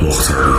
مختاری.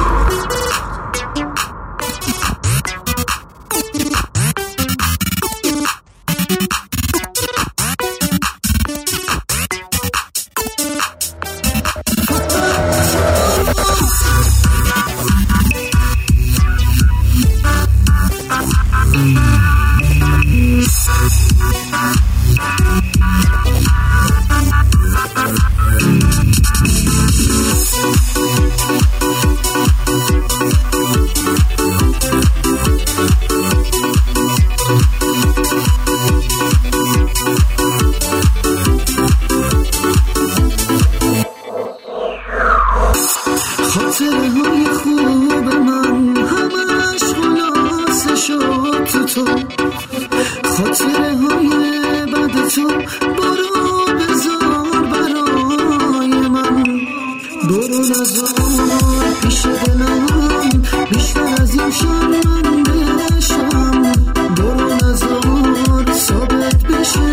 خاطرهای خوب من همش خلاصه شد تو خاطرهای بد تو برو بذار برای من، برو نذار پیش دلم بیشتر از این شرمنده بشم، برو نذار ثابت بشه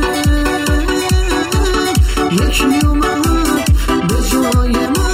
یکی اومد به جای من.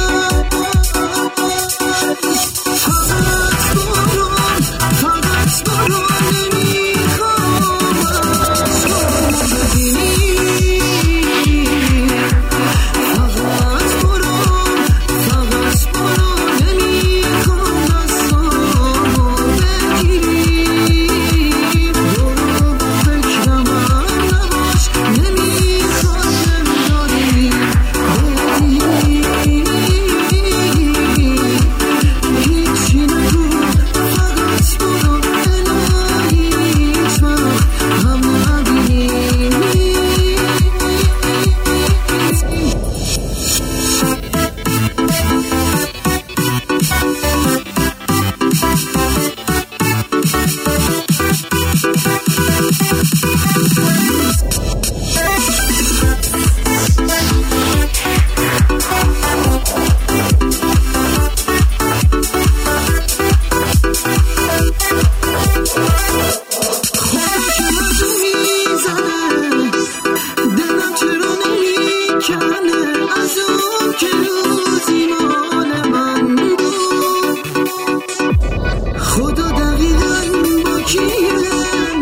خدا دقیقاً با کیه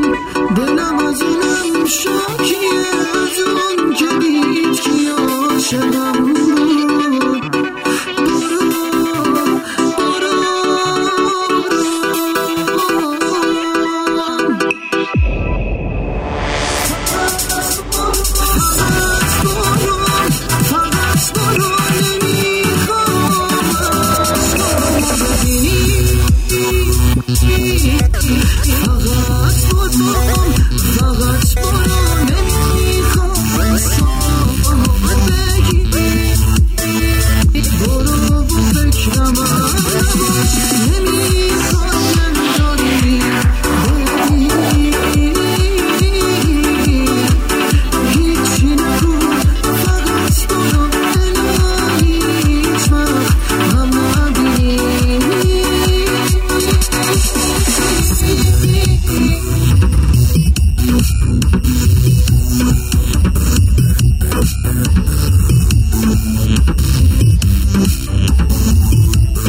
دلم از اونم شاکیه، از اون که دید که عاشقم بود.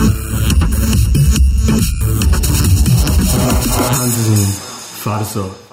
فرزاد